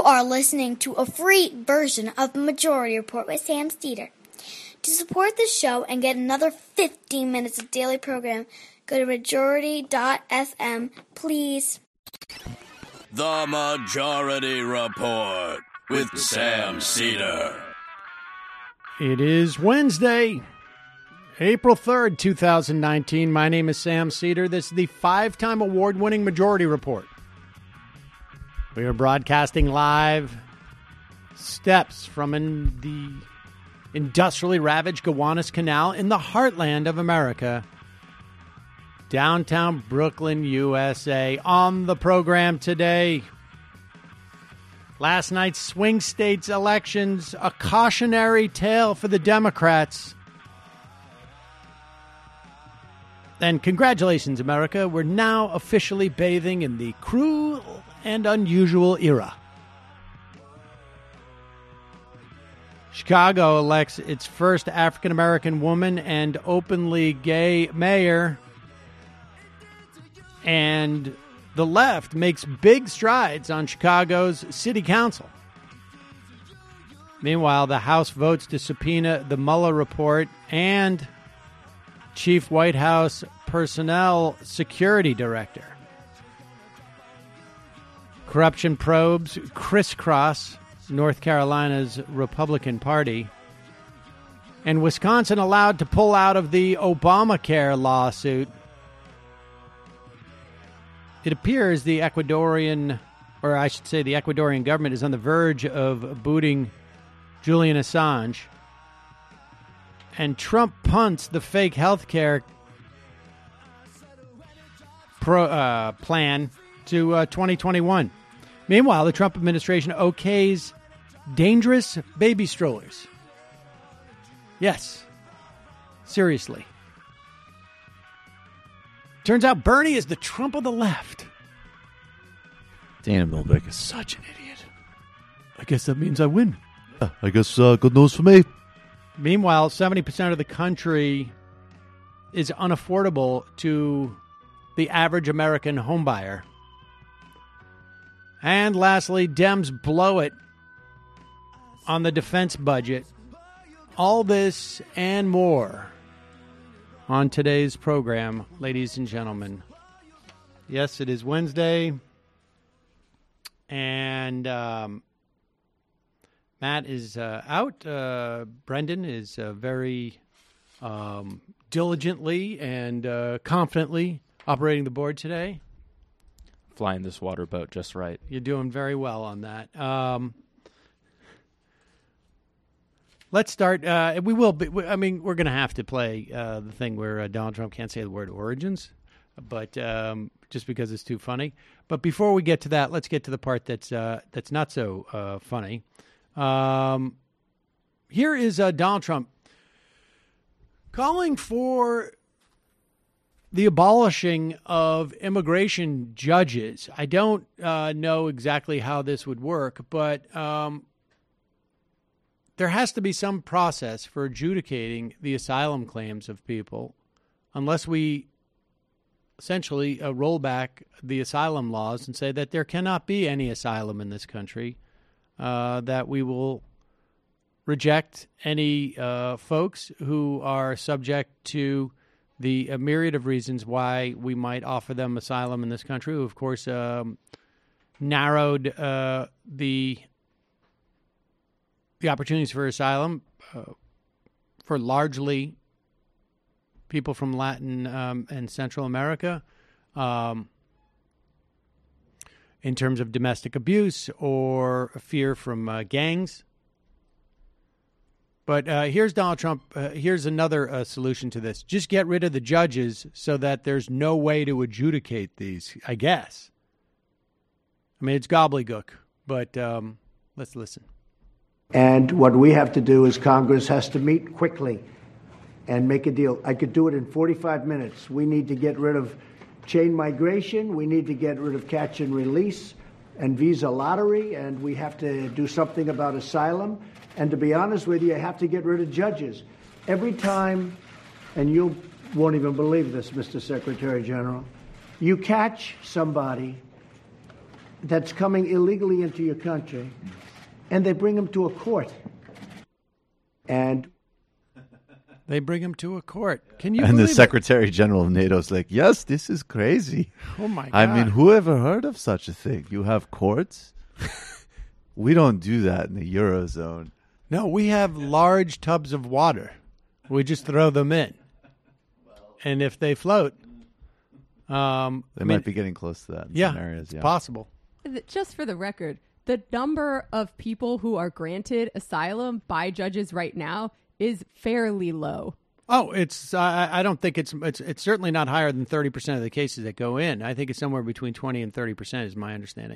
are listening to a free version of Majority Report with Sam Steeder. To support the show and get another 15 minutes of daily program, go to majority.fm, please. The Majority Report with Sam Steeder. It is Wednesday, April 3rd, 2019. My name is Sam Steeder. This is the 5-time award-winning Majority Report. We are broadcasting live steps from the industrially ravaged Gowanus Canal in the heartland of America, downtown Brooklyn, USA. On the program today, last night's swing states elections, a cautionary tale for the Democrats. And congratulations, America. We're now officially bathing in the cruel and unusual era. Chicago elects its first African-American woman and openly gay mayor. And the left makes big strides on Chicago's city council. Meanwhile, the House votes to subpoena the Mueller report and Chief White House Personnel Security Director. Corruption probes crisscross North Carolina's Republican Party. And Wisconsin allowed to pull out of the Obamacare lawsuit. It appears the Ecuadorian government is on the verge of booting Julian Assange. And Trump punts the fake health care plan to 2021. Meanwhile, the Trump administration okays dangerous baby strollers. Yes. Seriously. Turns out Bernie is the Trump of the left. Dana Milbeck is such an idiot. I guess that means I win. I guess good news for me. Meanwhile, 70% of the country is unaffordable to the average American homebuyer. And lastly, Dems blow it on the defense budget. All this and more on today's program, ladies and gentlemen. Yes, it is Wednesday. And Matt is out. Brendan is very diligently and confidently operating the board today. Flying this water boat just right. You're doing very well on that. Let's start. We will be. I mean, we're going to have to play the thing where Donald Trump can't say the word origins, but just because it's too funny. But before we get to that, let's get to the part that's not so funny. Here is Donald Trump calling for the abolishing of immigration judges. I don't know exactly how this would work, but there has to be some process for adjudicating the asylum claims of people unless we essentially roll back the asylum laws and say that there cannot be any asylum in this country, that we will reject any folks who are subject to the myriad of reasons why we might offer them asylum in this country, who, of course, narrowed the opportunities for asylum for largely people from Latin and Central America in terms of domestic abuse or fear from gangs. But here's Donald Trump. Here's another solution to this. Just get rid of the judges so that there's no way to adjudicate these, I guess. I mean, it's gobbledygook, but let's listen. And what we have to do is Congress has to meet quickly and make a deal. I could do it in 45 minutes. We need to get rid of chain migration. We need to get rid of catch and release and visa lottery. And we have to do something about asylum. And to be honest with you, I have to get rid of judges. Every time, and you won't even believe this, Mr. Secretary General, you catch somebody that's coming illegally into your country, and they bring them to a court. And they bring him to a court. Can you? And the believe Secretary General of NATO's like, yes, this is crazy. Oh my God! I mean, who ever heard of such a thing? You have courts? We don't do that in the Eurozone. No, we have large tubs of water. We just throw them in, and if they float, they might be getting close to that in some areas. It's possible. Just for the record, the number of people who are granted asylum by judges right now is fairly low. Oh, it's. I don't think it's certainly not higher than 30% of the cases that go in. I think it's somewhere between 20 and 30% is my understanding.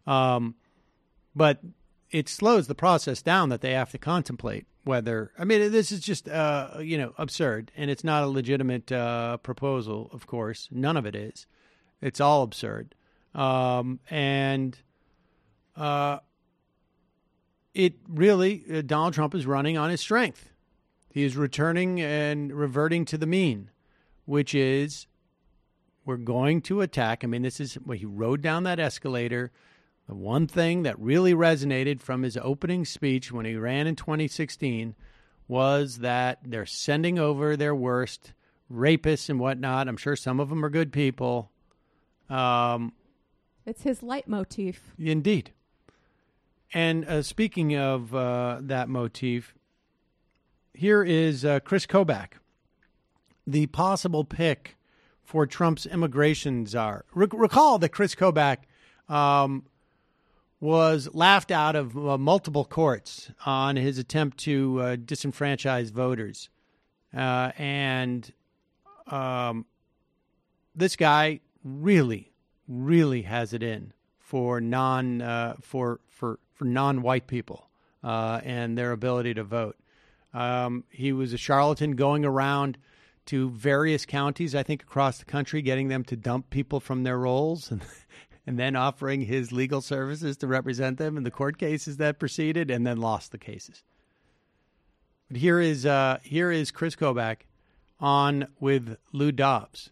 But it slows the process down that they have to contemplate whether. I mean, this is just absurd, and it's not a legitimate proposal. Of course, none of it is. It's all absurd, it really Donald Trump is running on his strength. He is returning and reverting to the mean, which is we're going to attack. I mean, this is he rode down that escalator. The one thing that really resonated from his opening speech when he ran in 2016 was that they're sending over their worst rapists and whatnot. I'm sure some of them are good people. It's his leitmotif. Indeed. And speaking of that motif, here is Chris Kobach, the possible pick for Trump's immigration czar. Recall that Chris Kobach was laughed out of multiple courts on his attempt to disenfranchise voters. And this guy really has it in for non-white people and their ability to vote. He was a charlatan going around to various counties, I think, across the country, getting them to dump people from their roles and then offering his legal services to represent them in the court cases that proceeded, and then lost the cases. But here is Chris Kobach on with Lou Dobbs.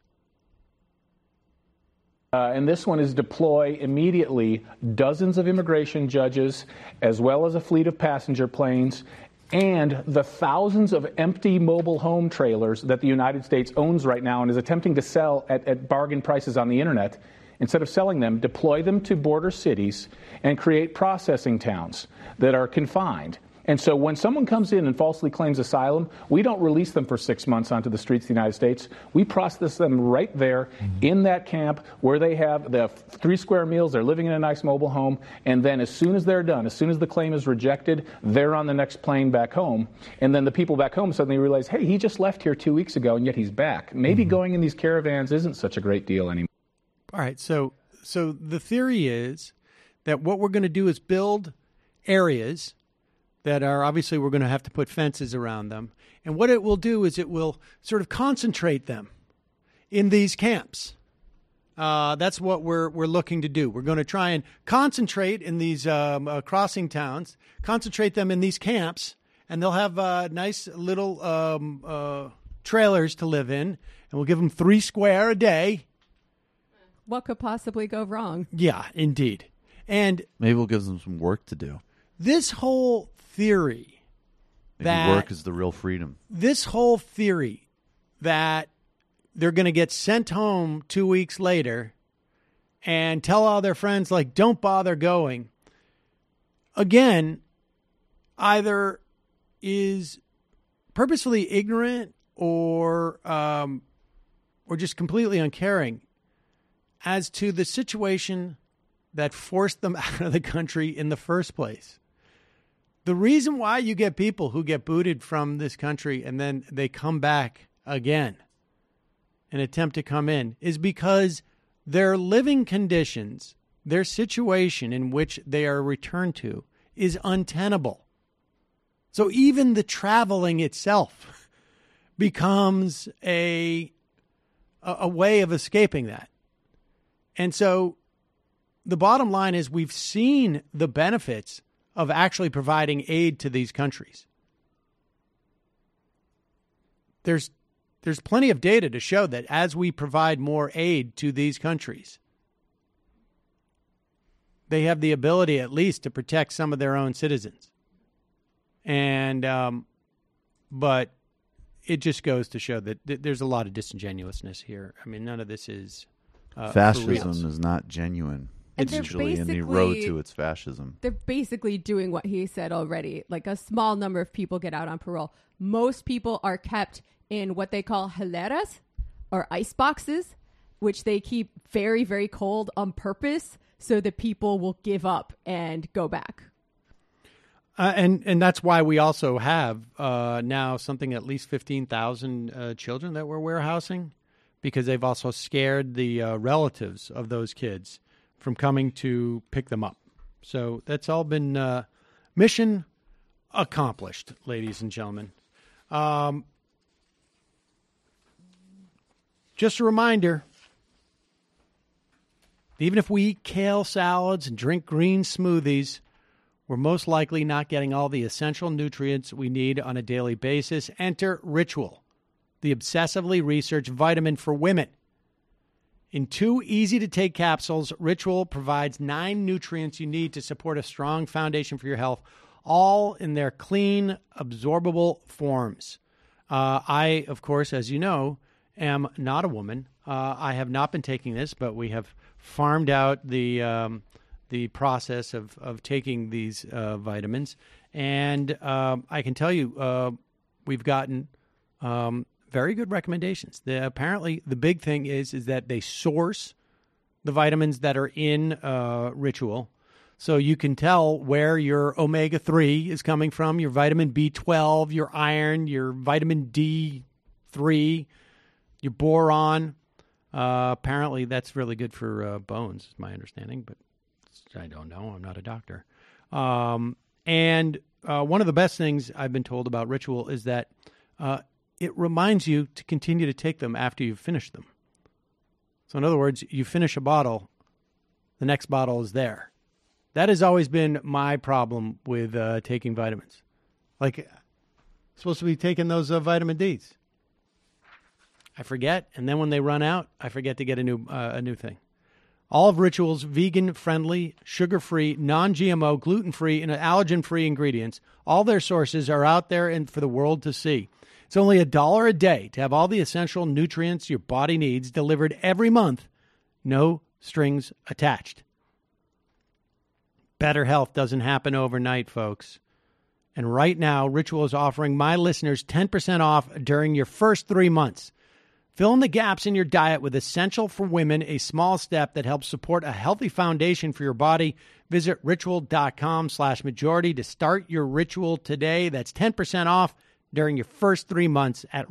And this one is deploy immediately dozens of immigration judges, as well as a fleet of passenger planes, and the thousands of empty mobile home trailers that the United States owns right now and is attempting to sell at bargain prices on the internet. Instead of selling them, deploy them to border cities and create processing towns that are confined. And so when someone comes in and falsely claims asylum, we don't release them for 6 months onto the streets of the United States. We process them right there in that camp where they have the 3 square meals, they're living in a nice mobile home, and then as soon as they're done, as soon as the claim is rejected, they're on the next plane back home. And then the people back home suddenly realize, hey, he just left here 2 weeks ago, and yet he's back. Maybe going in these caravans isn't such a great deal anymore. All right, so the theory is that what we're going to do is build areas that are obviously we're going to have to put fences around them. And what it will do is it will sort of concentrate them in these camps. That's what we're looking to do. We're going to try and concentrate in these crossing towns, concentrate them in these camps, and they'll have nice little trailers to live in, and we'll give them 3 square a day. What could possibly go wrong? Yeah, indeed. And maybe we'll give them some work to do. This whole theory Maybe work is the real freedom. This whole theory that they're going to get sent home 2 weeks later and tell all their friends, like, don't bother going, again, either is purposefully ignorant or just completely uncaring as to the situation that forced them out of the country in the first place. The reason why you get people who get booted from this country and then they come back again and attempt to come in is because their living conditions, their situation in which they are returned to is untenable. So even the traveling itself becomes a way of escaping that. And so the bottom line is we've seen the benefits of actually providing aid to these countries. There's plenty of data to show that as we provide more aid to these countries, they have the ability at least to protect some of their own citizens. And, but it just goes to show that there's a lot of disingenuousness here. I mean, none of this is fascism is not genuine. And It's usually in the road basically- to its fascism. They're basically doing what he said already. Like, a small number of people get out on parole. Most people are kept in what they call hileras, or ice boxes, which they keep very, very cold on purpose so that people will give up and go back. And that's why we also have now something at least 15,000 children that we're warehousing, because they've also scared the relatives of those kids from coming to pick them up. So that's all been mission accomplished, ladies and gentlemen. Just a reminder, even if we eat kale salads and drink green smoothies, we're most likely not getting all the essential nutrients we need on a daily basis. Enter Ritual, the obsessively researched vitamin for women. In 2 easy-to-take capsules, Ritual provides 9 nutrients you need to support a strong foundation for your health, all in their clean, absorbable forms. I, of course, as you know, am not a woman. I have not been taking this, but we have farmed out the process of taking these vitamins. And I can tell you, we've gotten very good recommendations. Apparently, the big thing is that they source the vitamins that are in Ritual. So you can tell where your omega-3 is coming from, your vitamin B12, your iron, your vitamin D3, your boron. Apparently, that's really good for bones, is my understanding, but I don't know. I'm not a doctor. And one of the best things I've been told about Ritual is that it reminds you to continue to take them after you've finished them. So in other words, you finish a bottle, the next bottle is there. That has always been my problem with taking vitamins. Like, I'm supposed to be taking those vitamin Ds. I forget, and then when they run out, I forget to get a new thing. All of Ritual's vegan-friendly, sugar-free, non-GMO, gluten-free, and allergen-free ingredients, all their sources are out there and for the world to see. It's only $1 a day to have all the essential nutrients your body needs delivered every month. No strings attached. Better health doesn't happen overnight, folks. And right now, Ritual is offering my listeners 10% off during your first 3 months. Fill in the gaps in your diet with Essential for Women, a small step that helps support a healthy foundation for your body. Visit ritual.com/majority to start your Ritual today. That's 10% off during your first 3 months at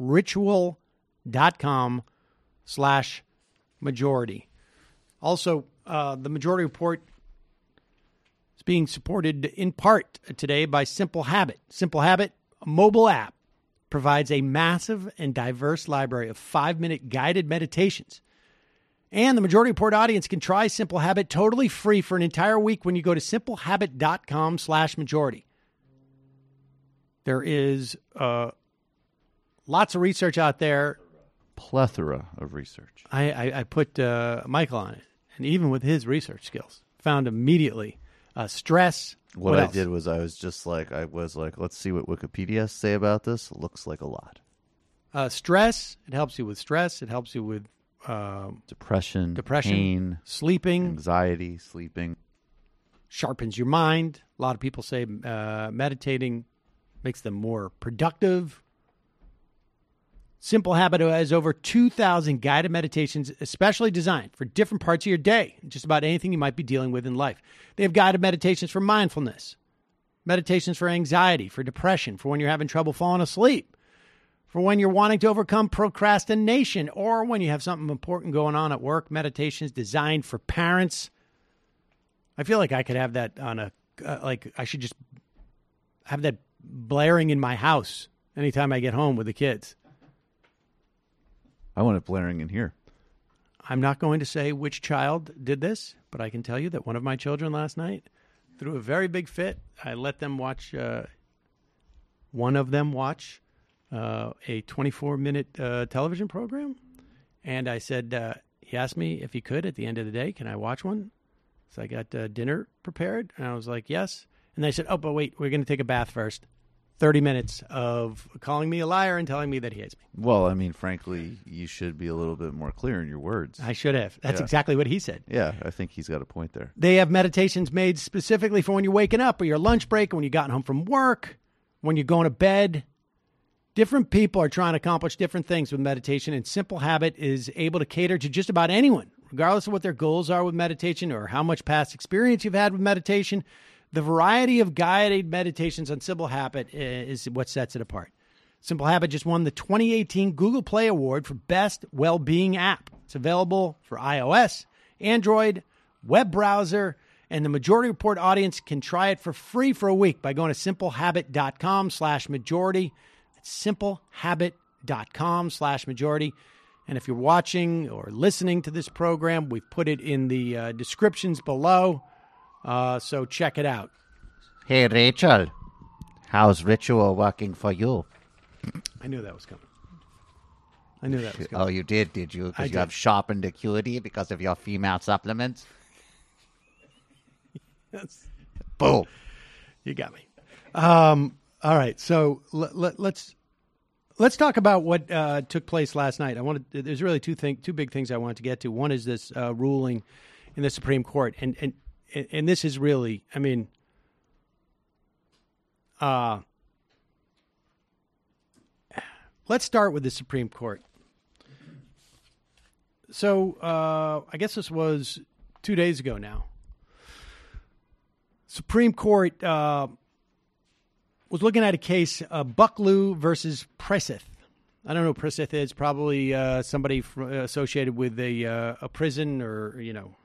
ritual.com/majority. Also, the Majority Report is being supported in part today by Simple Habit. Simple Habit, a mobile app, provides a massive and diverse library of 5-minute guided meditations. And the Majority Report audience can try Simple Habit totally free for an entire week when you go to simplehabit.com/majority. There is lots of research out there. Plethora of research. I put Michael on it, and even with his research skills, found immediately stress. What I else? did was I was like, let's see what Wikipedia say about this. Looks like a lot. Stress. It helps you with stress. It helps you with Depression, pain, sleeping, anxiety, sleeping. Sharpens your mind. A lot of people say meditating makes them more productive. Simple Habit has over 2,000 guided meditations especially designed for different parts of your day, just about anything you might be dealing with in life. They have guided meditations for mindfulness, meditations for anxiety, for depression, for when you're having trouble falling asleep, for when you're wanting to overcome procrastination, or when you have something important going on at work. Meditations designed for parents. I feel like I could have that on I should just have that blaring in my house anytime I get home with the kids. I want it blaring in here. I'm not going to say which child did this, but I can tell you that one of my children last night threw a very big fit. I let them watch, one of them watch a 24-minute television program. And I said, he asked me if he could at the end of the day, can I watch one? I So I got dinner prepared, and I was like, yes. And they said, oh, but wait, we're going to take a bath first. 30 minutes of calling me a liar and telling me that he hates me. Well, I mean, frankly, you should be a little bit more clear in your words. I should have. That's exactly what he said. Yeah, I think he's got a point there. They have meditations made specifically for when you're waking up or your lunch break, or when you gotten home from work, when you're going to bed. Different people are trying to accomplish different things with meditation, and Simple Habit is able to cater to just about anyone, regardless of what their goals are with meditation or how much past experience you've had with meditation. The variety of guided meditations on Simple Habit is what sets it apart. Simple Habit just won the 2018 Google Play Award for Best Well-Being App. It's available for iOS, Android, web browser, and the Majority Report audience can try it for free for a week by going to simplehabit.com/majority. That's simplehabit.com/majority. And if you're watching or listening to this program, we've put it in the descriptions below. So check it out. Hey, Rachel, how's Ritual working for you? I knew that was coming. Oh, you did you? Because you have sharpened acuity because of your female supplements? Yes. Boom. You got me. All right, so let's talk about what took place last night. There's really two big things I wanted to get to. One is this ruling in the Supreme Court, and this is really, I mean, let's start with the Supreme Court. So I guess this was 2 days ago now. Supreme Court was looking at a case, Bucklew versus Presseth. I don't know who Presseth is. Probably somebody associated with a prison, or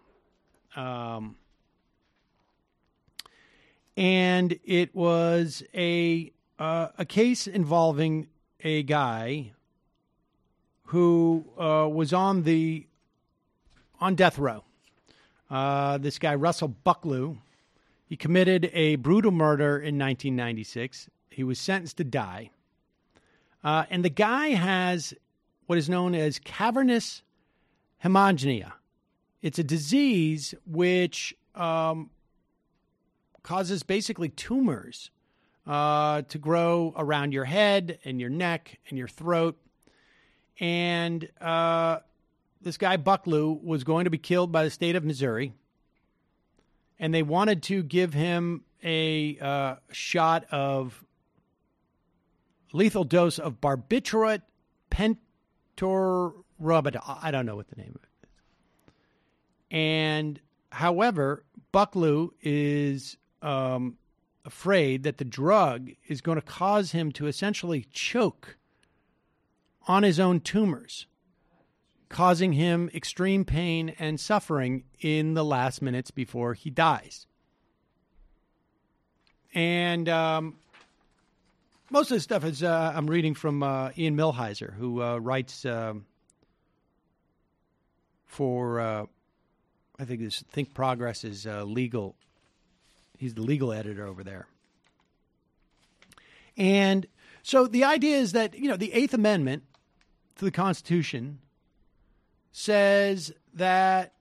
and it was a case involving a guy who was on death row. This guy, Russell Bucklew, he committed a brutal murder in 1996. He was sentenced to die. And the guy has what is known as cavernous hemorrhagia. It's a disease which causes basically tumors to grow around your head and your neck and your throat. And this guy, Bucklew, was going to be killed by the state of Missouri. And they wanted to give him a shot of lethal dose of barbiturate pentobarbital. I don't know what the name of it is. And however, Bucklew is afraid that the drug is going to cause him to essentially choke on his own tumors, causing him extreme pain and suffering in the last minutes before he dies. And most of the stuff is I'm reading from Ian Millhiser, who writes for, I think Progress is legal. He's the legal editor over there. And so the idea is that, the Eighth Amendment to the Constitution says that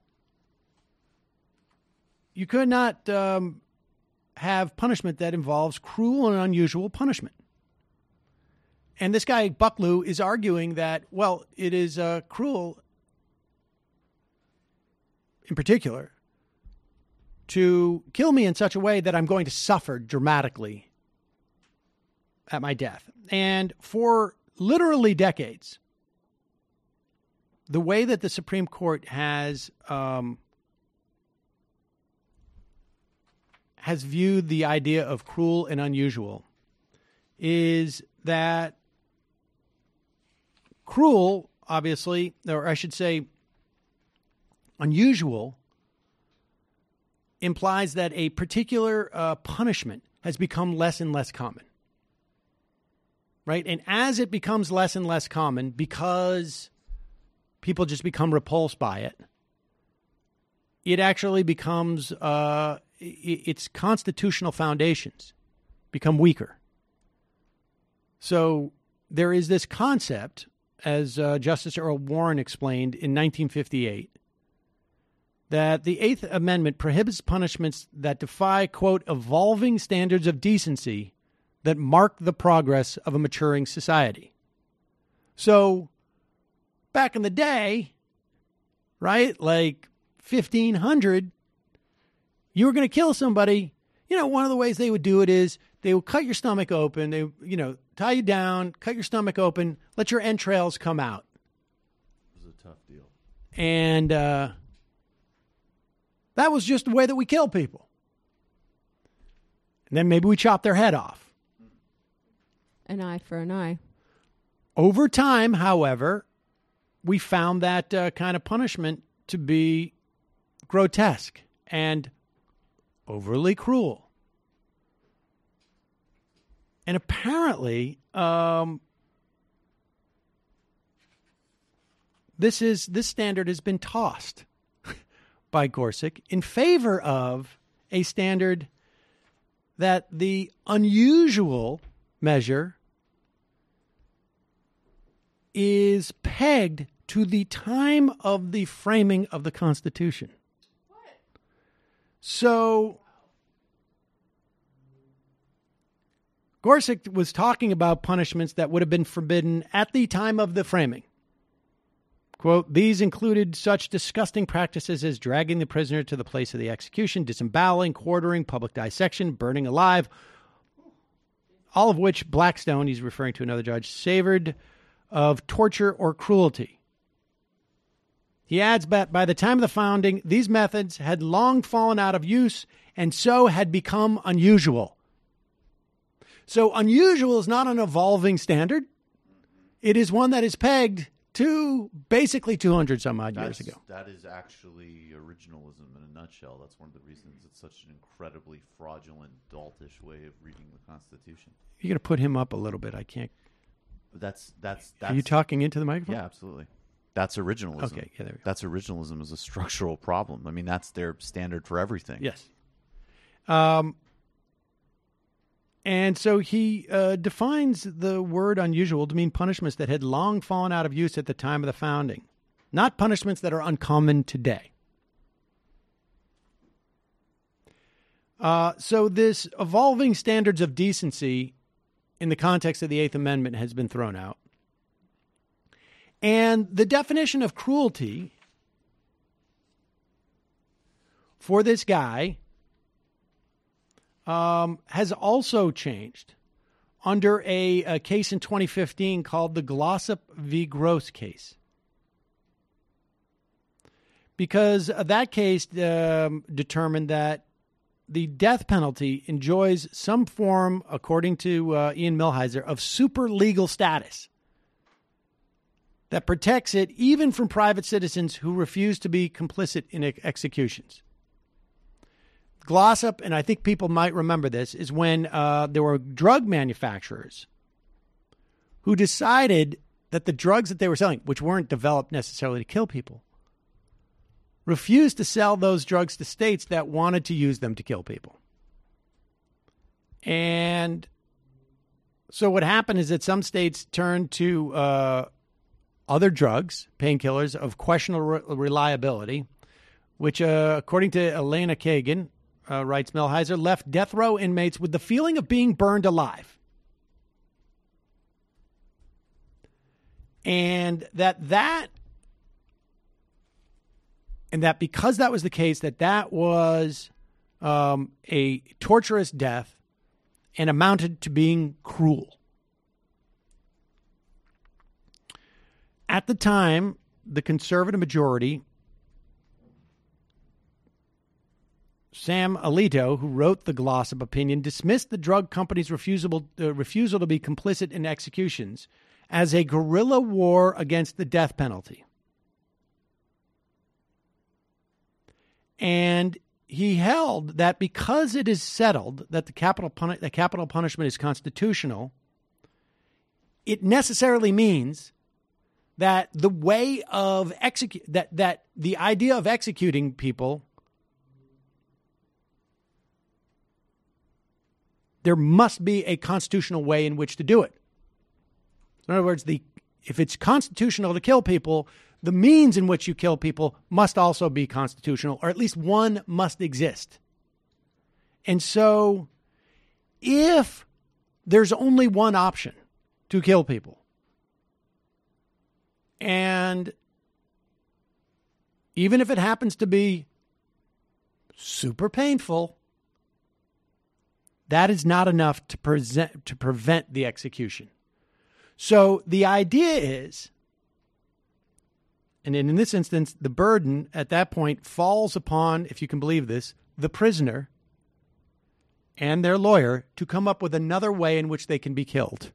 you could not have punishment that involves cruel and unusual punishment. And this guy, Bucklew, is arguing that, well, it is cruel, in particular, to kill me in such a way that I'm going to suffer dramatically at my death. And for literally decades, the way that the Supreme Court has viewed the idea of cruel and unusual is that cruel, obviously, or I should say unusual, implies that a particular punishment has become less and less common. Right? And as it becomes less and less common, because people just become repulsed by it, it actually becomes, its constitutional foundations become weaker. So there is this concept, as Justice Earl Warren explained in 1958, that the Eighth Amendment prohibits punishments that defy, quote, evolving standards of decency that mark the progress of a maturing society. So, back in the day, right, like 1500, you were going to kill somebody. You know, one of the ways they would do it is they would cut your stomach open. They, you know, tie you down, cut your stomach open, let your entrails come out. It was a tough deal. And that was just the way that we kill people. And then maybe we chop their head off. An eye for an eye. Over time, however, we found that kind of punishment to be grotesque and overly cruel. And apparently, this standard has been tossed by Gorsuch in favor of a standard that the unusual measure is pegged to the time of the framing of the Constitution. What? So Gorsuch was talking about punishments that would have been forbidden at the time of the framing. Quote, these included such disgusting practices as dragging the prisoner to the place of the execution, disemboweling, quartering, public dissection, burning alive, all of which Blackstone, he's referring to another judge, savored of torture or cruelty. He adds that by the time of the founding, these methods had long fallen out of use and so had become unusual. So unusual is not an evolving standard. It is one that is pegged to basically 200 some odd years ago. That is actually originalism in a nutshell. That's one of the reasons it's such an incredibly fraudulent, doltish way of reading the Constitution. You're going to put him up a little bit. I can't. That's. Are you talking into the microphone? Yeah, absolutely. That's originalism. Okay, yeah, there we go. That's originalism is a structural problem. I mean, that's their standard for everything. Yes. And so he defines the word unusual to mean punishments that had long fallen out of use at the time of the founding, not punishments that are uncommon today. So this evolving standards of decency in the context of the Eighth Amendment has been thrown out. And the definition of cruelty for this guy has also changed under a case in 2015 called the Glossop v. Gross case. Because that case determined that the death penalty enjoys some form, according to Ian Millhiser, of super legal status that protects it even from private citizens who refuse to be complicit in executions. Glossop, and I think people might remember this, is when there were drug manufacturers who decided that the drugs that they were selling, which weren't developed necessarily to kill people, refused to sell those drugs to states that wanted to use them to kill people. And so what happened is that some states turned to other drugs, painkillers of questionable reliability, which, according to Elena Kagan, writes Millhiser, left death row inmates with the feeling of being burned alive. And that because that was the case, that was a torturous death and amounted to being cruel. At the time, the conservative majority, Sam Alito, who wrote the Glossop opinion, dismissed the drug company's refusal to be complicit in executions as a guerrilla war against the death penalty. And he held that because it is settled that the capital punishment is constitutional, it necessarily means that the way of that the idea of executing people, there must be a constitutional way in which to do it. In other words, if it's constitutional to kill people, the means in which you kill people must also be constitutional, or at least one must exist. And so if there's only one option to kill people, and even if it happens to be super painful, that is not enough to prevent the execution. So the idea is, and in this instance, the burden at that point falls upon, if you can believe this, the prisoner and their lawyer to come up with another way in which they can be killed.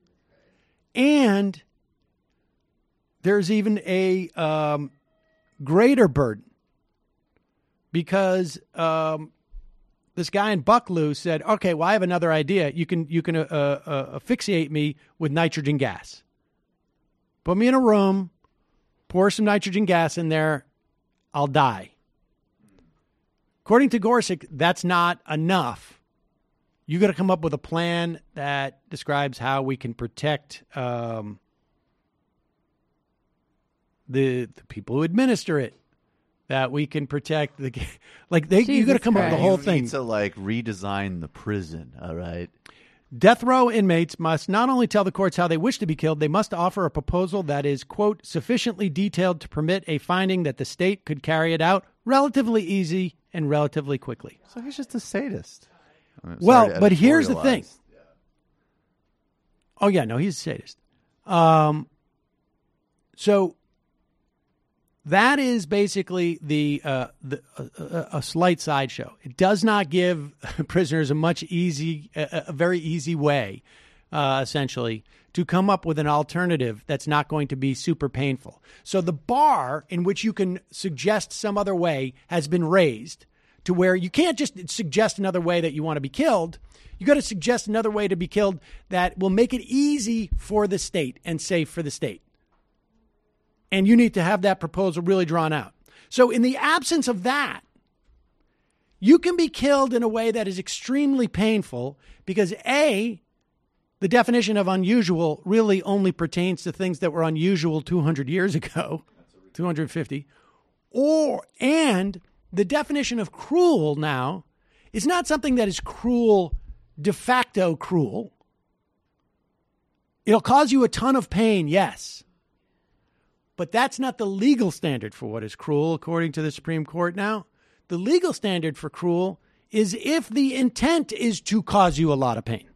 And there's even a greater burden, because this guy in Bucklew said, okay, well, I have another idea. You can asphyxiate me with nitrogen gas. Put me in a room, pour some nitrogen gas in there, I'll die. According to Gorsuch, that's not enough. You got to come up with a plan that describes how we can protect the people who administer it, that we can protect the you got to come up with the whole thing. You need to redesign the prison. All right. Death row inmates must not only tell the courts how they wish to be killed, they must offer a proposal that is, quote, sufficiently detailed to permit a finding that the state could carry it out relatively easy and relatively quickly. So he's just a sadist. Well, but here's the thing. Oh, yeah, no, he's a sadist. So that is basically a slight sideshow. It does not give prisoners a very easy way, essentially, to come up with an alternative that's not going to be super painful. So the bar in which you can suggest some other way has been raised to where you can't just suggest another way that you want to be killed. You got to suggest another way to be killed that will make it easy for the state and safe for the state. And you need to have that proposal really drawn out. So in the absence of that, you can be killed in a way that is extremely painful because, A, the definition of unusual really only pertains to things that were unusual 200 years ago, 250, and the definition of cruel now is not something that is cruel, de facto cruel. It'll cause you a ton of pain, yes. But that's not the legal standard for what is cruel, according to the Supreme Court now. The legal standard for cruel is if the intent is to cause you a lot of pain.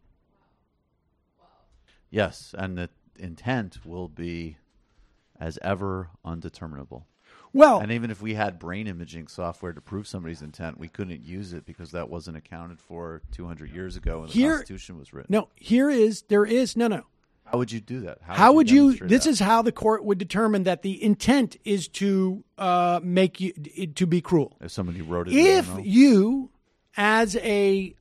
Yes, and the intent will be, as ever, undeterminable. Well, and even if we had brain imaging software to prove somebody's intent, we couldn't use it because that wasn't accounted for 200 years ago when the Constitution was written. No, no. How would you do that? How would you? This is how the court would determine that the intent is to make you to be cruel. If somebody wrote it, if you, as a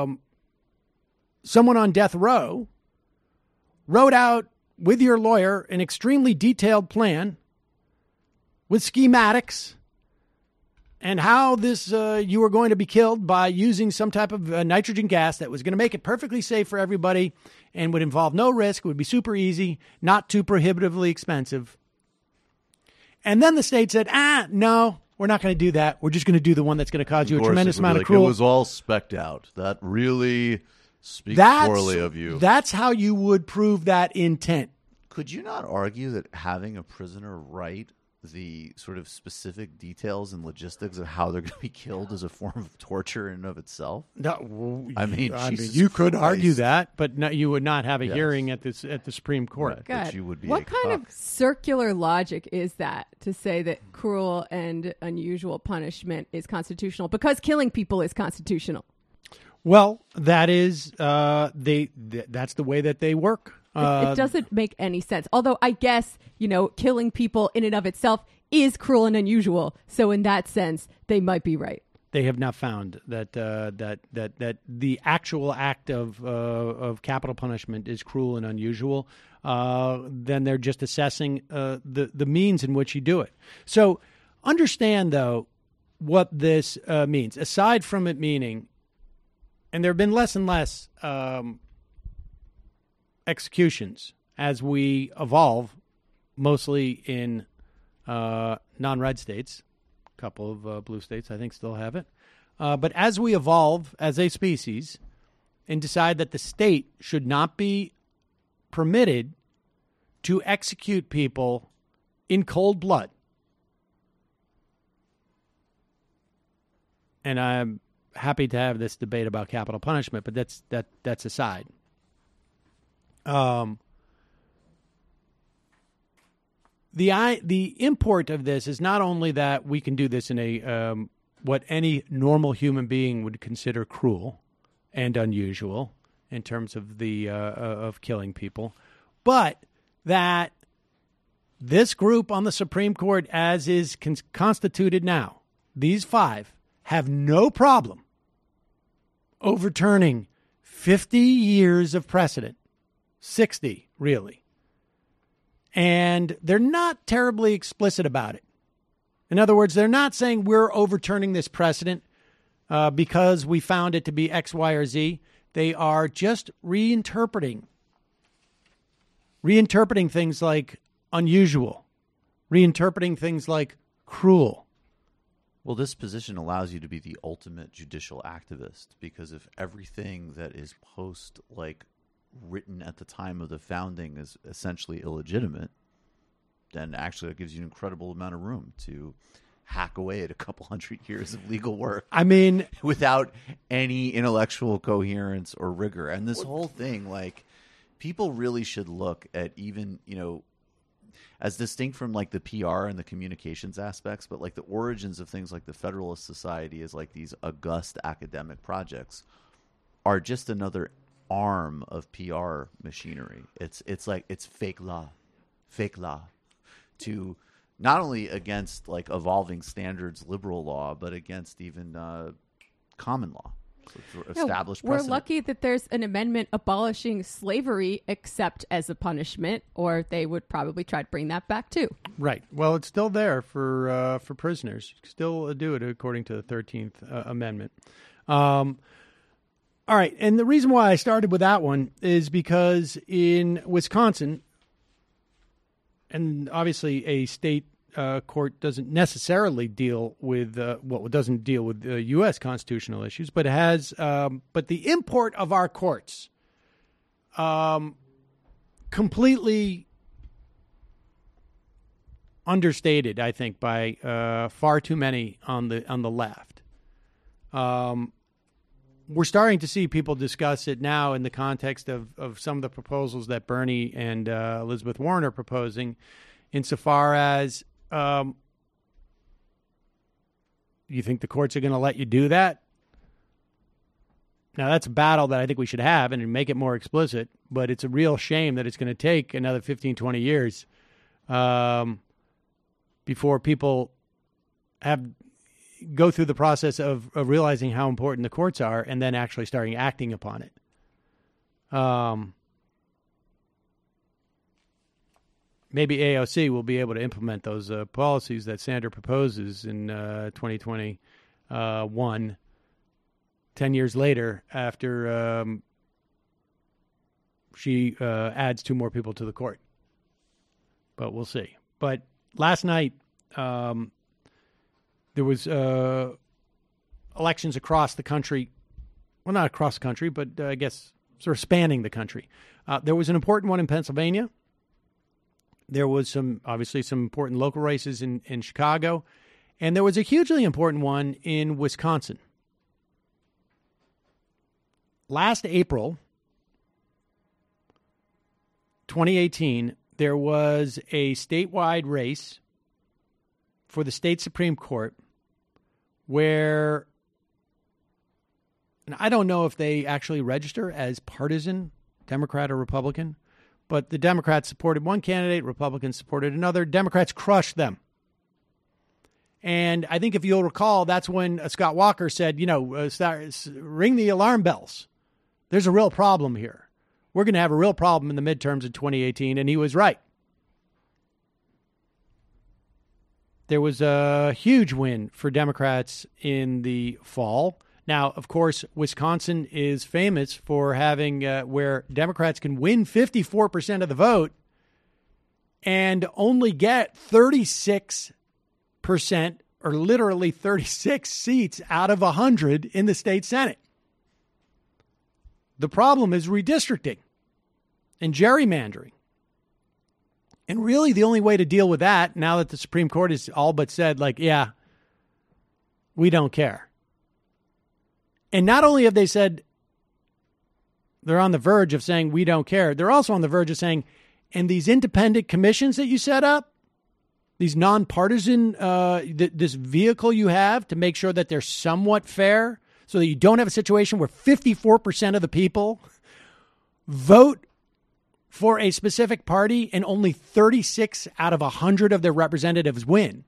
someone on death row, wrote out with your lawyer an extremely detailed plan with schematics and how this you were going to be killed by using some type of nitrogen gas that was going to make it perfectly safe for everybody and would involve no risk, would be super easy, not too prohibitively expensive. And then the state said, no, we're not going to do that. We're just going to do the one that's going to cause you a tremendous amount of cruel. It was all specced out. That really speaks poorly of you. That's how you would prove that intent. Could you not argue that having a prisoner write the sort of specific details and logistics of how they're going to be killed is a form of torture in and of itself? No, I mean, you could argue that, but no, you would not have a hearing at the Supreme Court. Right, but you would be what kind of circular logic is that to say that cruel and unusual punishment is constitutional because killing people is constitutional? Well, that is that's the way that they work. It doesn't make any sense. Although I guess, killing people in and of itself is cruel and unusual. So in that sense, they might be right. They have not found that that the actual act of capital punishment is cruel and unusual. Then they're just assessing the means in which you do it. So understand, though, what this means. Aside from it meaning, and there have been less and less executions as we evolve, mostly in non-red states. A couple of blue states, I think, still have it. But as we evolve as a species and decide that the state should not be permitted to execute people in cold blood, and I'm happy to have this debate about capital punishment, but that's aside. The import of this is not only that we can do this in a what any normal human being would consider cruel and unusual in terms of the of killing people, but that this group on the Supreme Court, as is constituted now, these 5 have no problem overturning 50 years of precedent, 60 really. And they're not terribly explicit about it. In other words, they're not saying we're overturning this precedent because we found it to be X, Y, or Z. They are just reinterpreting things like unusual, reinterpreting things like cruel. Well, this position allows you to be the ultimate judicial activist, because if everything that is written at the time of the founding is essentially illegitimate, then actually that gives you an incredible amount of room to hack away at a couple hundred years of legal work. I mean, without any intellectual coherence or rigor. And this whole thing, people really should look at even, as distinct from the PR and the communications aspects, but the origins of things like the Federalist Society as these august academic projects are just another arm of PR machinery. It's fake law to not only against evolving standards liberal law, but against even common law. Established we're precedent. lucky that there's an amendment abolishing slavery except as a punishment, or they would probably try to bring that back too. Right. Well, it's still there for prisoners. Still do it according to the 13th Amendment. All right. And the reason why I started with that one is because in Wisconsin, and obviously a state court doesn't necessarily deal with doesn't deal with U.S. constitutional issues, but it has. But the import of our courts, completely understated, I think, by far too many on the left. We're starting to see people discuss it now in the context of some of the proposals that Bernie and Elizabeth Warren are proposing, insofar as you think the courts are going to let you do that? Now, that's a battle that I think we should have and make it more explicit, but it's a real shame that it's going to take another 15, 20 years before people go through the process of realizing how important the courts are and then actually starting acting upon it. Maybe AOC will be able to implement those policies that Sanders proposes in 2021, 10 years later, after she adds 2 more people to the court. But we'll see. But last night, there was elections across the country. Well, not across the country, but I guess sort of spanning the country. There was an important one in Pennsylvania. There was obviously some important local races in Chicago. And there was a hugely important one in Wisconsin. Last April, 2018, there was a statewide race for the state Supreme Court where, and I don't know if they actually register as partisan, Democrat or Republican, but the Democrats supported one candidate, Republicans supported another. Democrats crushed them. And I think if you'll recall, that's when Scott Walker said, ring the alarm bells. There's a real problem here. We're going to have a real problem in the midterms in 2018. And he was right. There was a huge win for Democrats in the fall. Now, of course, Wisconsin is famous for having where Democrats can win 54% of the vote and only get 36% or literally 36 seats out of 100 in the state Senate. The problem is redistricting and gerrymandering. And really the only way to deal with that, now that the Supreme Court has all but said, like, yeah, we don't care. And not only have they said they're on the verge of saying we don't care, they're also on the verge of saying, and these independent commissions that you set up, these nonpartisan, this vehicle you have to make sure that they're somewhat fair so that you don't have a situation where 54% of the people vote for a specific party and only 36 out of 100 of their representatives win.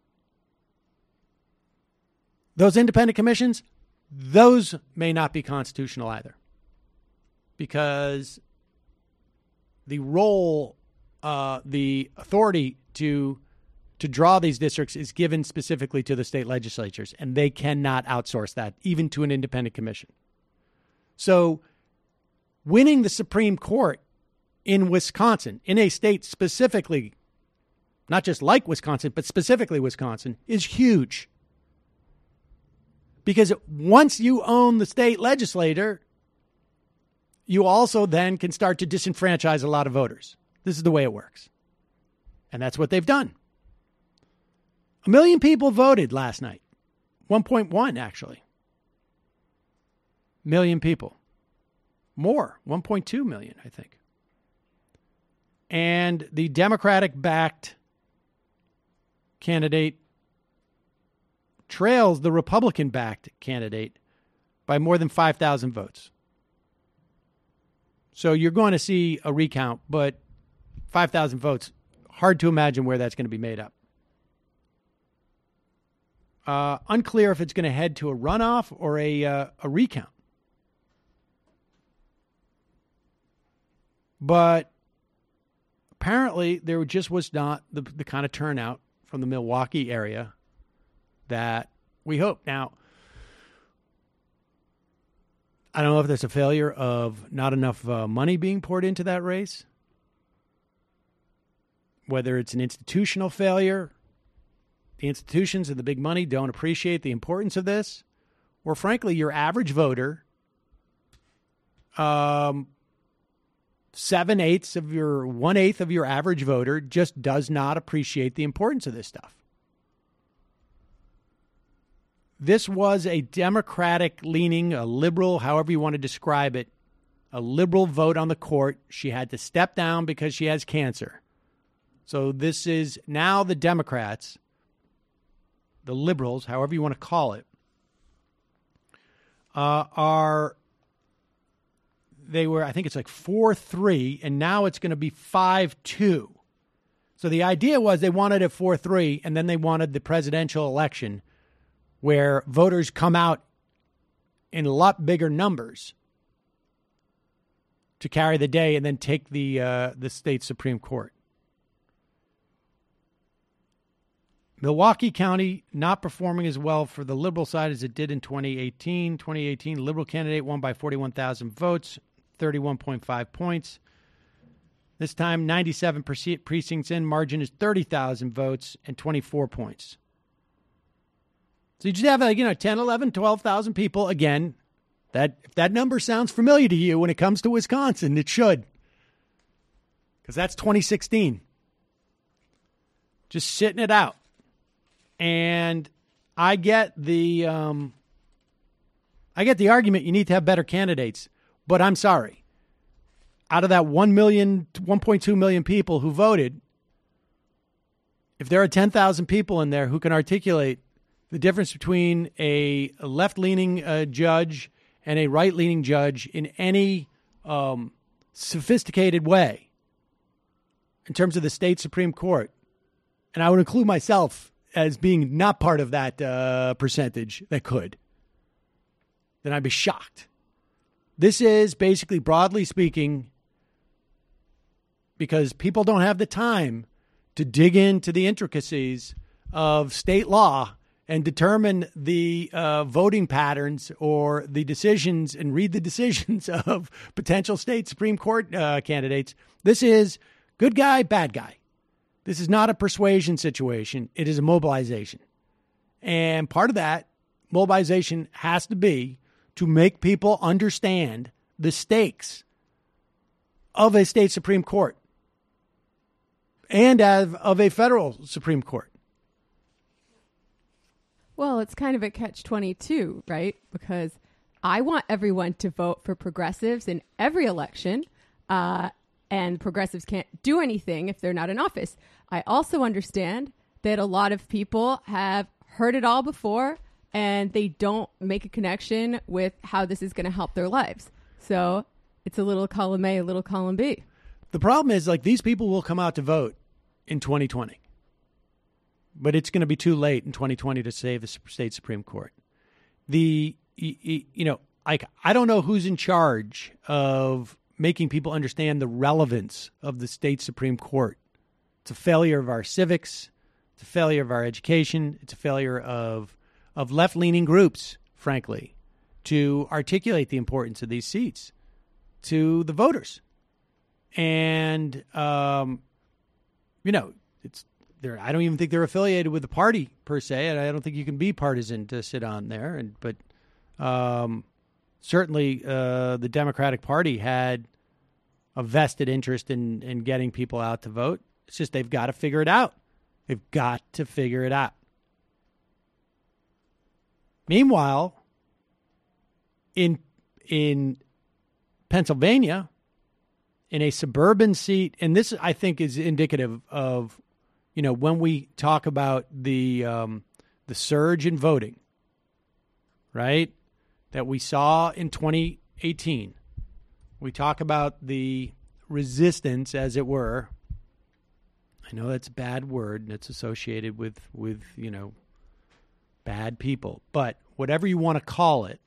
Those independent commissions, those may not be constitutional either, because the role, the authority to draw these districts is given specifically to the state legislatures, and they cannot outsource that even to an independent commission. So winning the Supreme Court in Wisconsin, in a state specifically, not just like Wisconsin, but specifically Wisconsin, is huge. Because once you own the state legislature, you also then can start to disenfranchise a lot of voters. This is the way it works. And that's what they've done. 1 million people voted last night. 1.1, actually. Million people. More. 1.2 million, I think. And the Democratic-backed candidate trails the Republican-backed candidate by more than 5,000 votes. So you're going to see a recount, but 5,000 votes, hard to imagine where that's going to be made up. Unclear if it's going to head to a runoff or a recount. But apparently there just was not the kind of turnout from the Milwaukee area that we hope. Now, I don't know if there's a failure of not enough money being poured into that race, whether it's an institutional failure, the institutions and the big money don't appreciate the importance of this, or frankly, your average voter, 1/8 of your average voter just does not appreciate the importance of this stuff. This was a Democratic leaning, a liberal, however you want to describe it, a liberal vote on the court. She had to step down because she has cancer. So this is now the Democrats, the liberals, however you want to call it, they were, I think it's like 4-3, and now it's going to be 5-2. So the idea was they wanted it 4-3, and then they wanted the presidential election where voters come out in a lot bigger numbers to carry the day and then take the state Supreme Court. Milwaukee County not performing as well for the liberal side as it did in 2018. 2018, the liberal candidate won by 41,000 votes, 31.5 points. This time, 97 precincts in, margin is 30,000 votes and 24 points. So you just have 10, 11, 12,000 people. Again, if that number sounds familiar to you when it comes to Wisconsin, it should. Because that's 2016. Just sitting it out. And I get the argument you need to have better candidates, but I'm sorry. Out of that 1.2 million people who voted, if there are 10,000 people in there who can articulate the difference between a left-leaning judge and a right-leaning judge in any sophisticated way in terms of the state Supreme Court, and I would include myself as being not part of that percentage that could, then I'd be shocked. This is basically, broadly speaking, because people don't have the time to dig into the intricacies of state law and determine the voting patterns or the decisions and read the decisions of potential state Supreme Court candidates. This is good guy, bad guy. This is not a persuasion situation. It is a mobilization. And part of that mobilization has to be to make people understand the stakes of a state Supreme Court and of a federal Supreme Court. Well, it's kind of a catch-22, right? Because I want everyone to vote for progressives in every election, and progressives can't do anything if they're not in office. I also understand that a lot of people have heard it all before, and they don't make a connection with how this is going to help their lives. So it's a little column A, a little column B. The problem is, like, these people will come out to vote in 2020. But it's going to be too late in 2020 to save the state Supreme Court. I don't know who's in charge of making people understand the relevance of the state Supreme Court. It's a failure of our civics. It's a failure of our education. It's a failure of left-leaning groups, frankly, to articulate the importance of these seats to the voters. And, it's there. I don't even think they're affiliated with the party per se, and I don't think you can be partisan to sit on there. But certainly, the Democratic Party had a vested interest in getting people out to vote. It's just they've got to figure it out. They've got to figure it out. Meanwhile, in Pennsylvania, in a suburban seat, and this I think is indicative of, when we talk about the surge in voting, right, that we saw in 2018. We talk about the resistance, as it were. I know that's a bad word, and it's associated with bad people. But whatever you want to call it,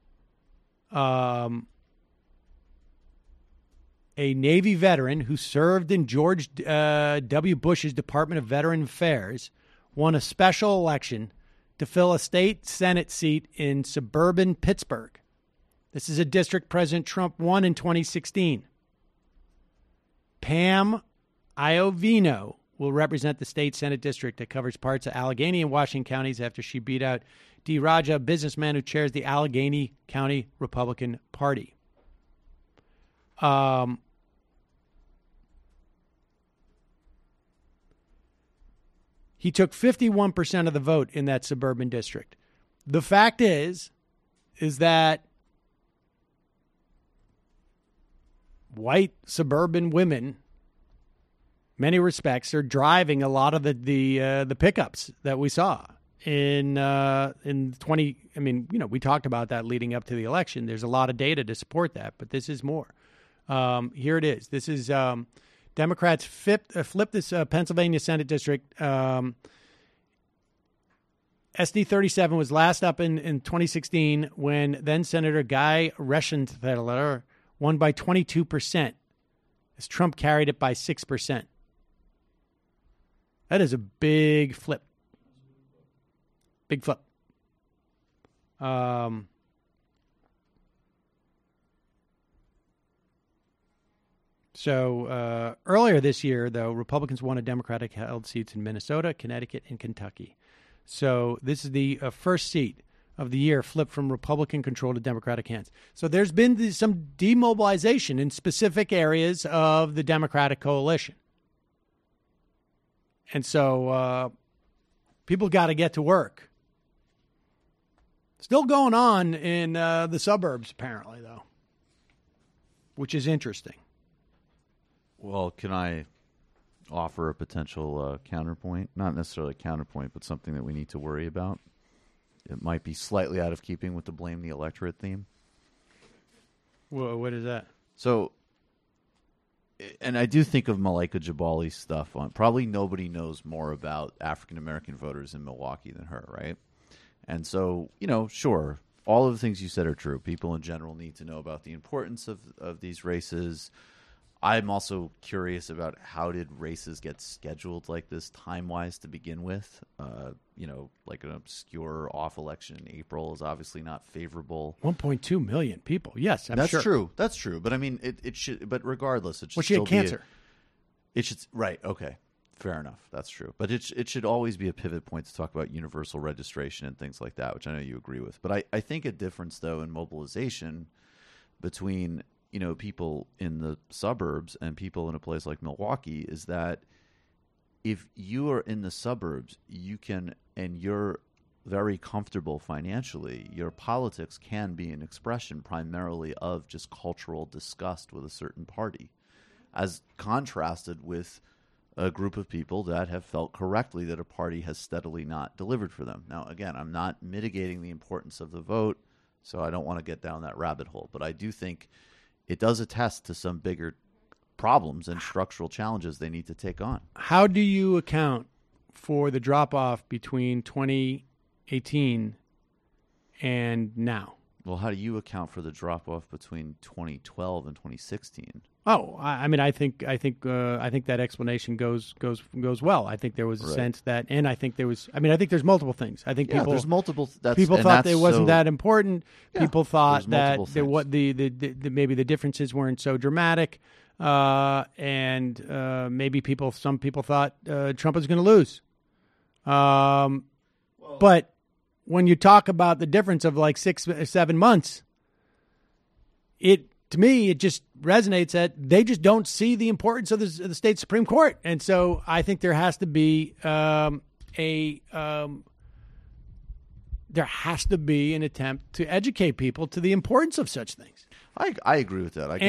a Navy veteran who served in George W. Bush's Department of Veteran Affairs won a special election to fill a state Senate seat in suburban Pittsburgh. This is a district President Trump won in 2016. Pam Iovino will represent the state Senate district that covers parts of Allegheny and Washington counties after she beat out D. Raja, a businessman who chairs the Allegheny County Republican Party. He took 51% of the vote in that suburban district. The fact is that white suburban women, many respects, are driving a lot of the pickups that we saw in 20. I mean, we talked about that leading up to the election. There's a lot of data to support that, but this is more. Here it is. This is Democrats flip this Pennsylvania Senate district. SD 37 was last up in 2016 when then Senator Guy Reschenthaler won by 22%, as Trump carried it by 6%. That is a big flip. Big flip. So earlier this year, though, Republicans won a Democratic-held seats in Minnesota, Connecticut, and Kentucky. So this is the first seat of the year flipped from Republican control to Democratic hands. So there's been some demobilization in specific areas of the Democratic coalition. And so people got to get to work. Still going on in the suburbs, apparently, though, which is interesting. Well, can I offer a potential counterpoint? Not necessarily a counterpoint, but something that we need to worry about. It might be slightly out of keeping with the blame the electorate theme. Well, what is that? So, and I do think of Malaika Jabali's stuff on. Probably nobody knows more about African-American voters in Milwaukee than her, right? And so, sure, all of the things you said are true. People in general need to know about the importance of these races. I'm also curious about how did races get scheduled like this time-wise to begin with? Like an obscure off election in April is obviously not favorable. 1.2 million people. Yes, I'm That's sure. true. That's true. But I mean, it should. But regardless, it should. Well, she had cancer. It should. Right. Okay. Fair enough. That's true. But it should always be a pivot point to talk about universal registration and things like that, which I know you agree with. But I think a difference, though, in mobilization between, people in the suburbs and people in a place like Milwaukee is that if you are in the suburbs, and you're very comfortable financially, your politics can be an expression primarily of just cultural disgust with a certain party, as contrasted with a group of people that have felt correctly that a party has steadily not delivered for them. Now, again, I'm not mitigating the importance of the vote, so I don't want to get down that rabbit hole. But I do think it does attest to some bigger problems and structural challenges they need to take on. How do you account for the drop-off between 2018 and now? Well, how do you account for the drop-off between 2012 and 2016? Oh, I think that explanation goes well. I think there was a sense that, and I think there was. I think there's multiple things. I think there's multiple. People thought it wasn't that important. Yeah, people thought that maybe the differences weren't so dramatic, and maybe some people thought Trump was going to lose. But when you talk about the difference of like 6 or 7 months, to me, it just resonates that they just don't see the importance of the state Supreme Court. And so I think there has to be an attempt to educate people to the importance of such things. I agree with that.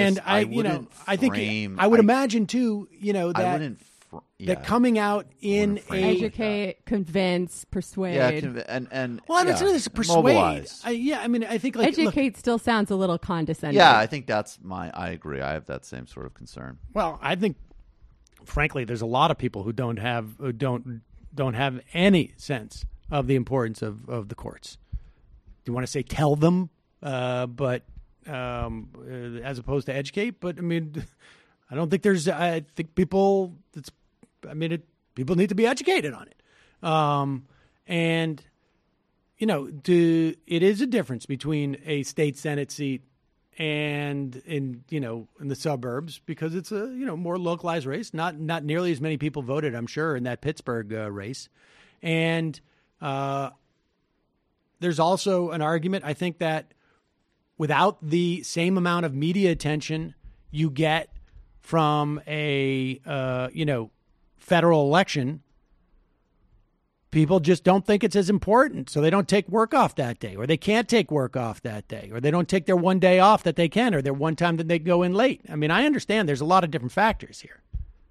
I would imagine too, that coming out in educate, convince, persuade. Persuade. I think educate still sounds a little condescending. Yeah, I think I agree. I have that same sort of concern. Well, I think, frankly, there's a lot of people who don't have any sense of the importance of the courts. Do you want to say tell them, but as opposed to educate? But I don't think there's. I think people. People need to be educated on it, and it is a difference between a state Senate seat and in the suburbs because it's a more localized race. Not nearly as many people voted, I'm sure, in that Pittsburgh race, and there's also an argument. I think that without the same amount of media attention you get from a federal election, people just don't think it's as important. So they don't take work off that day, or they can't take work off that day, or they don't take their one day off that they can, or their one time that they go in late. I understand there's a lot of different factors here.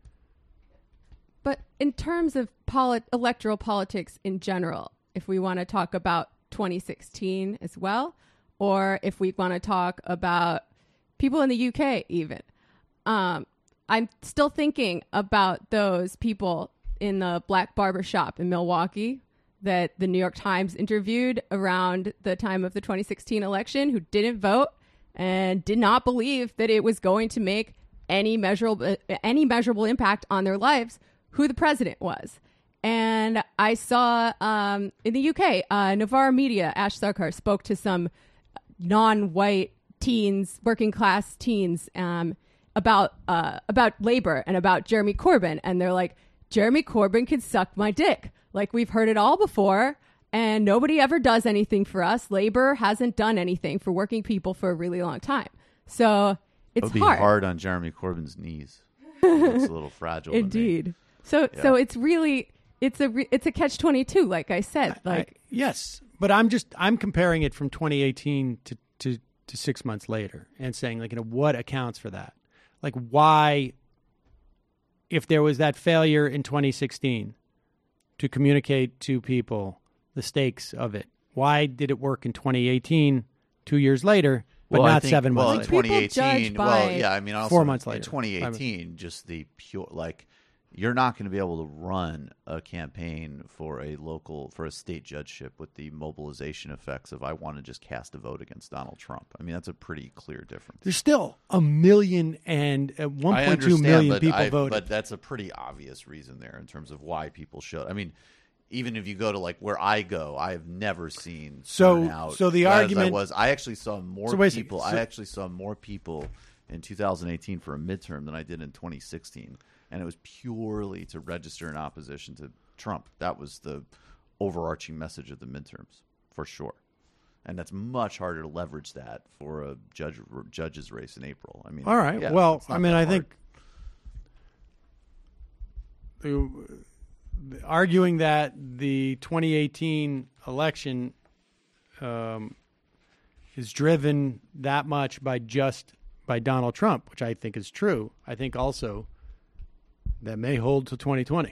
But in terms of electoral politics in general, if we want to talk about 2016 as well, or if we want to talk about people in the UK even, I'm still thinking about those people in the black barber shop in Milwaukee that the New York Times interviewed around the time of the 2016 election who didn't vote and did not believe that it was going to make any measurable impact on their lives who the president was. And I saw in the UK, Novara Media, Ash Sarkar spoke to some non-white teens, working class teens, about labor and about Jeremy Corbyn. And they're like, Jeremy Corbyn can suck my dick. Like, we've heard it all before, and nobody ever does anything for us. Labor hasn't done anything for working people for a really long time. So it's hard. It would be hard on Jeremy Corbyn's knees. It's a little fragile. Indeed. So it's really, it's a catch-22, like I said. Yes, but I'm comparing it from 2018 to 6 months later and saying, what accounts for that? Like, why, if there was that failure in 2016 to communicate to people the stakes of it, why did it work in 2018, 2 years later, but not 7 months later? In 2018, also 4 months later. In 2018, just the pure, you're not going to be able to run a campaign for a state judgeship with the mobilization effects of I want to just cast a vote against Donald Trump. That's a pretty clear difference. There's still 1.2 million people voting. But that's a pretty obvious reason there in terms of why people should. Even if you go to where I go, I have never seen turnout. So the argument I actually saw more people. I actually saw more people in 2018 for a midterm than I did in 2016. And it was purely to register in opposition to Trump. That was the overarching message of the midterms, for sure. And that's much harder to leverage that for a judge's race in April. I mean, all right. Yeah, well, I mean, I hard. think arguing that the 2018 election is driven that much by Donald Trump, which I think is true. I think also that may hold to 2020.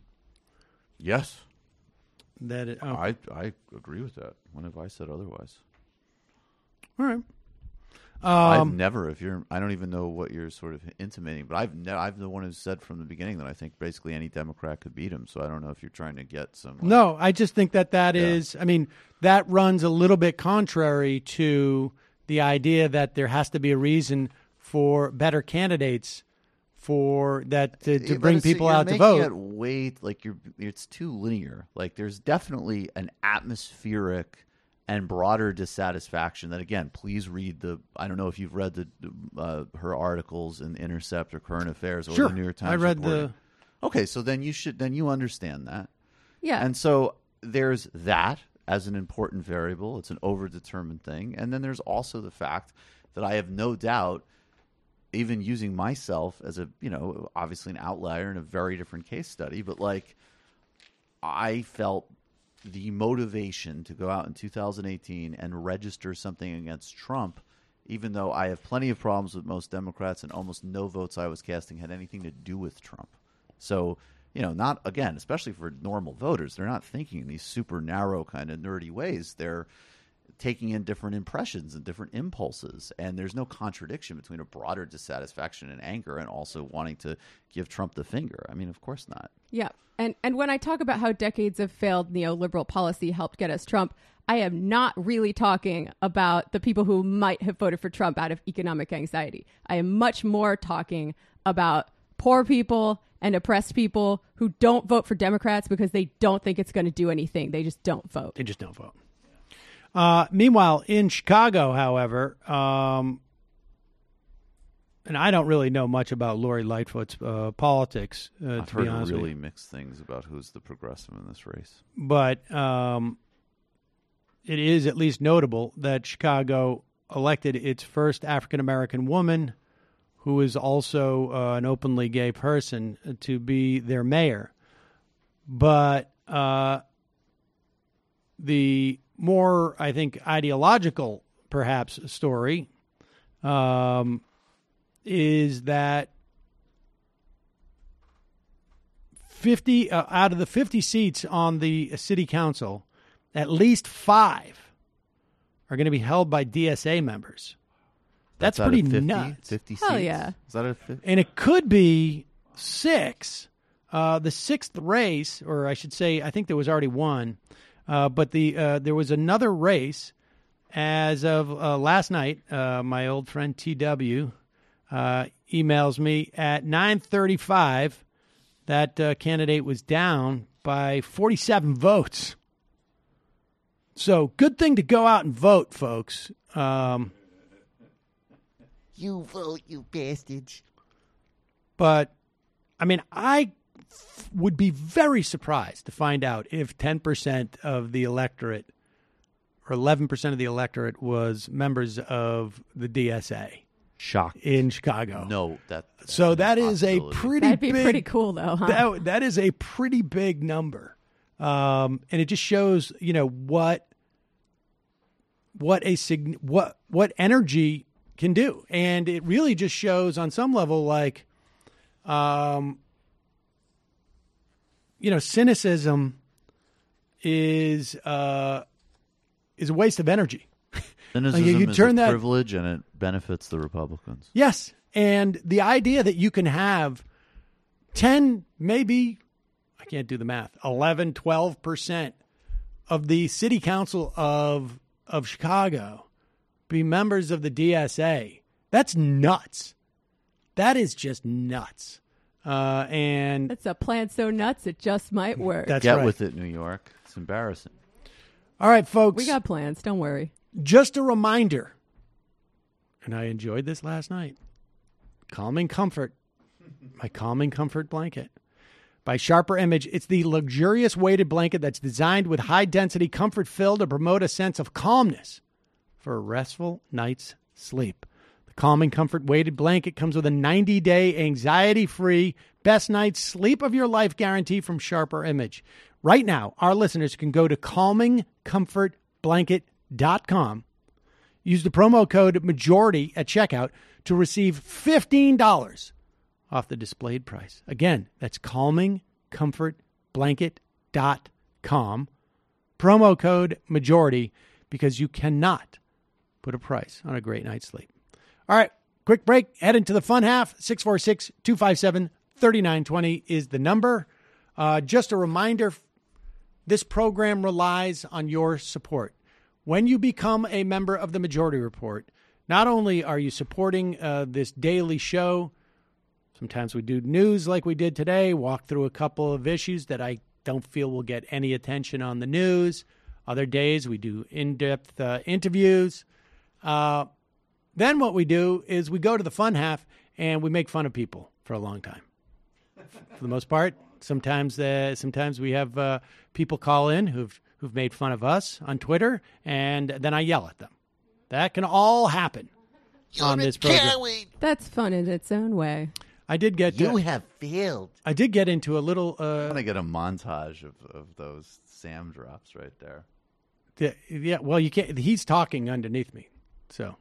Yes. That I agree with that. When have I said otherwise? All right. I've never. I don't even know what you're sort of intimating, but I've the one who said from the beginning that I think basically any Democrat could beat him. So I don't know if you're trying to get some. No, I just think that is. I mean, that runs a little bit contrary to the idea that there has to be a reason for better candidates for that to bring people out to vote. It's too linear. Like there's definitely an atmospheric and broader dissatisfaction that, again, please read I don't know if you've read her articles in Intercept or Current Affairs or the New York Times. I read reporting. Okay, so then you understand that. Yeah. And so there's that as an important variable. It's an overdetermined thing. And then there's also the fact that I have no doubt, even using myself as obviously an outlier in a very different case study, but like I felt the motivation to go out in 2018 and register something against Trump, even though I have plenty of problems with most Democrats and almost no votes I was casting had anything to do with Trump. So, not, again, especially for normal voters, they're not thinking in these super narrow kind of nerdy ways. They're taking in different impressions and different impulses. And there's no contradiction between a broader dissatisfaction and anger and also wanting to give Trump the finger. I mean, of course not. Yeah. And when I talk about how decades of failed neoliberal policy helped get us Trump, I am not really talking about the people who might have voted for Trump out of economic anxiety. I am much more talking about poor people and oppressed people who don't vote for Democrats because they don't think it's going to do anything. They just don't vote. They just don't vote. Meanwhile, in Chicago, however, and I don't really know much about Lori Lightfoot's politics, I've to be heard honest really with you. mixed things about who's the progressive in this race. But it is at least notable that Chicago elected its first African-American woman, who is also an openly gay person, to be their mayor. But the more, I think, ideological, perhaps, story is that 50 out of the 50 seats on the city council, at least 5 are going to be held by DSA members. That's pretty 50, nuts. 50 Hell seats? yeah. Is that a 50? And it could be 6. The 6th race, or I should say, I think there was already one, but there was another race as of last night. My old friend TW emails me at 9:35 that candidate was down by 47 votes. So good thing to go out and vote, folks. You vote, you bastards. But, I mean, I would be very surprised to find out if 10% of the electorate or 11% of the electorate was members of the DSA. Shocked. In Chicago. No, so that is a pretty That'd be big, pretty cool, though, huh? That is a pretty big number. And it just shows, what energy can do. And it really just shows on some level, like, cynicism is a waste of energy. Cynicism is a privilege, and it benefits the Republicans. Yes, and the idea that you can have 10, maybe, I can't do the math, 11, 12% of the city council of Chicago be members of the DSA, that's nuts. That is just nuts. And it's a plan so nuts it just might work. Get with it, New York. It's embarrassing. All right, folks. We got plans. Don't worry. Just a reminder, and I enjoyed this last night. Calming Comfort, my Calming Comfort blanket. By Sharper Image, it's the luxurious weighted blanket that's designed with high-density comfort fill to promote a sense of calmness for a restful night's sleep. The Calming Comfort weighted blanket comes with a 90-day anxiety-free best night's sleep of your life guarantee from Sharper Image. Right now, our listeners can go to calmingcomfortblanket.com, use the promo code MAJORITY at checkout to receive $15 off the displayed price. Again, that's calmingcomfortblanket.com. Promo code MAJORITY, because you cannot put a price on a great night's sleep. All right, quick break. Head into the fun half. 646-257-3920 is the number. Just a reminder, this program relies on your support. When you become a member of the Majority Report, not only are you supporting this daily show, sometimes we do news like we did today, walk through a couple of issues that I don't feel will get any attention on the news. Other days we do in-depth interviews. Then what we do is we go to the fun half and we make fun of people for a long time. For the most part, sometimes we have people call in who've made fun of us on Twitter, and then I yell at them. That can all happen on this program. That's fun in its own way. I did get You have failed. I did get into a little. I'm gonna get a montage of those Sam drops right there. Yeah, well, you can't. He's talking underneath me, so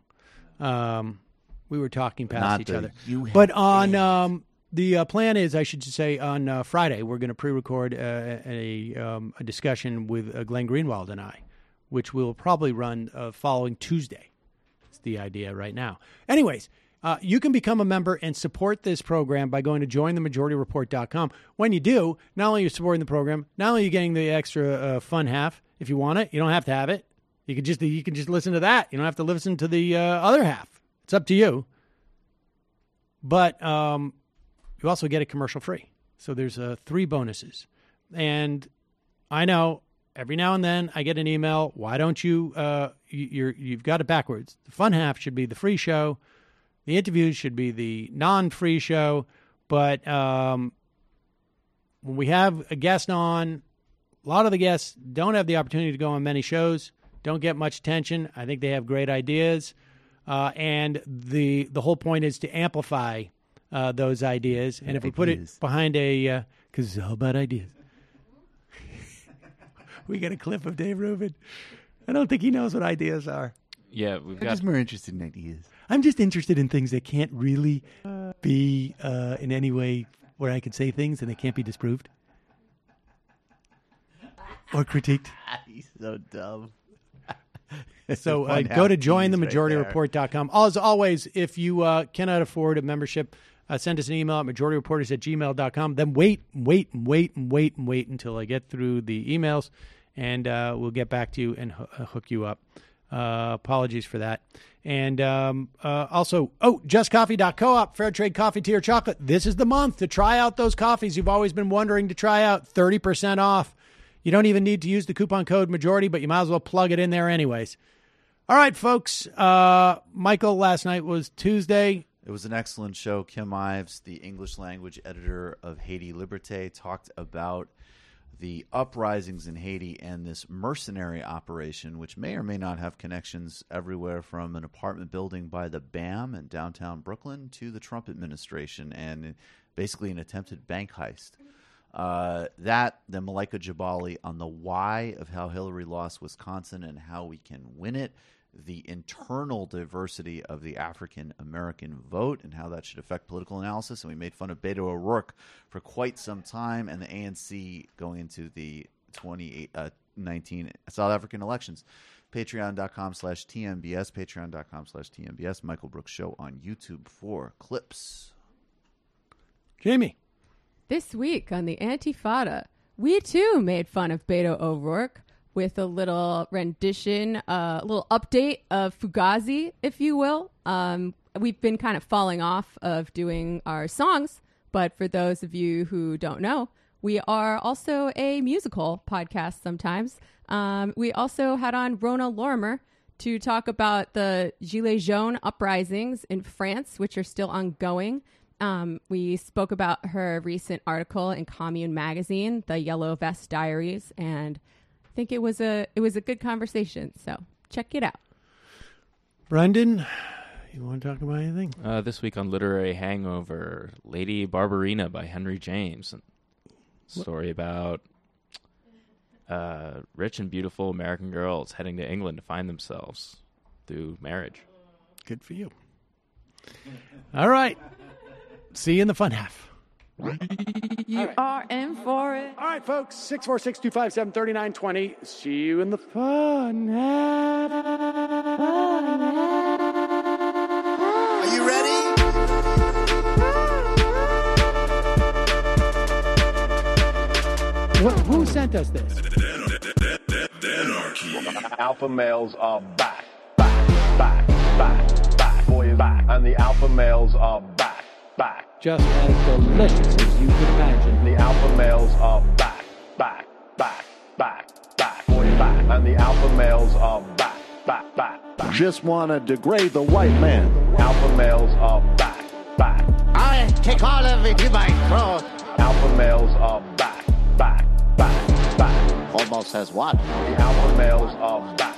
we were talking past each other. But on the plan is, I should say, on Friday we're going to pre-record a discussion with Glenn Greenwald and I, which will probably run following Tuesday. That's the idea right now. Anyways. You can become a member and support this program by going to jointhemajorityreport.com. When you do, not only are you supporting the program, not only are you getting the extra fun half if you want it. You don't have to have it. You can just listen to that. You don't have to listen to the other half. It's up to you. But you also get it commercial free. So there's 3 bonuses. And I know every now and then I get an email. Why don't you? You've got it backwards. The fun half should be the free show. The interviews should be the non-free show, but when we have a guest on, a lot of the guests don't have the opportunity to go on many shows, don't get much attention. I think they have great ideas, and the whole point is to amplify those ideas. And if we put it behind because it's all about ideas. We get a clip of Dave Rubin. I don't think he knows what ideas are. Yeah, I'm just more interested in ideas. I'm just interested in things that can't really be in any way where I can say things and they can't be disproved or critiqued. He's so dumb. So go to jointhemajorityreport.com. As always, if you cannot afford a membership, send us an email at majorityreporters@gmail.com. Then wait until I get through the emails, and we'll get back to you and hook you up. Apologies for that. And also, justcoffee.coop, fair trade coffee, tea, or chocolate. This is the month to try out those coffees you've always been wondering to try out. 30% off. You don't even need to use the coupon code majority, but you might as well plug it in there anyways. All right, folks. Michael, last night was Tuesday. It was an excellent show. Kim Ives, the English language editor of Haiti Liberté, talked about the uprisings in Haiti and this mercenary operation, which may or may not have connections everywhere from an apartment building by the BAM in downtown Brooklyn to the Trump administration, and basically an attempted bank heist. Then Malaika Jabali on the why of how Hillary lost Wisconsin and how we can win it, the internal diversity of the African-American vote and how that should affect political analysis. And we made fun of Beto O'Rourke for quite some time, and the ANC going into the 2019 South African elections. Patreon.com/TMBS, Patreon.com/TMBS. Michael Brooks Show on YouTube for clips. Jamie. This week on the Antifada, we too made fun of Beto O'Rourke with a little rendition, a little update of Fugazi, if you will. We've been kind of falling off of doing our songs, but for those of you who don't know, we are also a musical podcast sometimes. We also had on Rona Lorimer to talk about the Gilets jaunes uprisings in France, which are still ongoing. We spoke about her recent article in Commune magazine, The Yellow Vest Diaries, and I think it was a good conversation. So check it out. Brendan, you want to talk about anything? This week on Literary Hangover, Lady Barbarina by Henry James. Story about rich and beautiful American girls heading to England to find themselves through marriage. Good for you. All right. See you in the fun half. You are in for it. All right, folks. 646-257-3920. See you in the fun half. Are you ready? Who sent us this? Alpha males are back. Boy, back. And the alpha males are back. Just as delicious as you can imagine. The alpha males are back. Boy, back. And the alpha males are back. Just want to degrade the white man. Alpha males are back. I take all of it in my throat. Alpha males are back. Almost as what? The alpha males are back.